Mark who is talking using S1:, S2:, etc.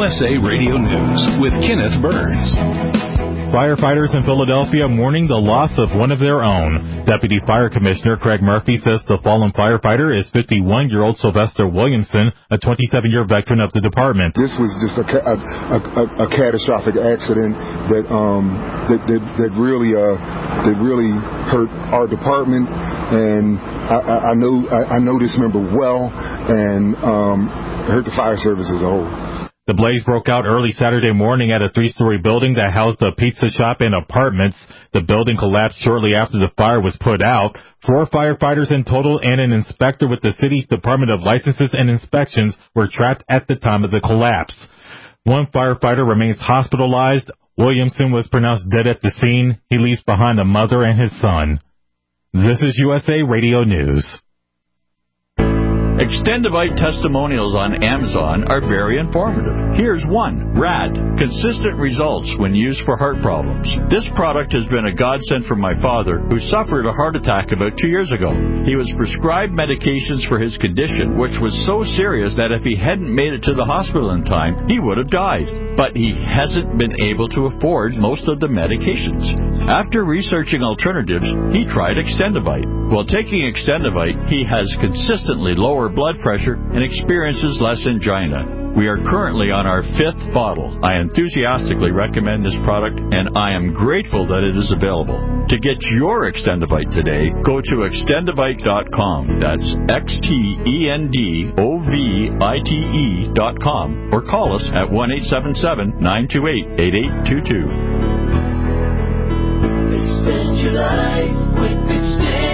S1: USA Radio News with Kenneth Burns.
S2: Firefighters in Philadelphia mourning the loss of one of their own. Deputy Fire Commissioner Craig Murphy says the fallen firefighter is 51-year-old Sylvester Williamson, a 27-year veteran of the department.
S3: This was just a catastrophic accident that really hurt our department, and I know this member well, and hurt the fire service as a whole.
S2: The blaze broke out early Saturday morning at a 3-story building that housed a pizza shop and apartments. The building collapsed shortly after the fire was put out. 4 firefighters in total and an inspector with the city's Department of Licenses and Inspections were trapped at the time of the collapse. One firefighter remains hospitalized. Williamson was pronounced dead at the scene. He leaves behind a mother and his son. This is USA Radio News.
S4: Extendivite testimonials on Amazon are very informative. Here's one. RAD. Consistent results when used for heart problems. This product has been a godsend for my father, who suffered a heart attack about 2 years ago. He was prescribed medications for his condition, which was so serious that if he hadn't made it to the hospital in time, he would have died. But he hasn't been able to afford most of the medications. After researching alternatives, he tried Extendivite. While taking Extendivite, he has consistently lower blood pressure and experiences less angina. We are currently on our 5th bottle. I enthusiastically recommend this product, and I am grateful that it is available. To get your Extendivite today, go to Extendivite.com. That's XTENDOVITE.com, or call us at 1-877-928-8822.
S5: Extend your life with Extend.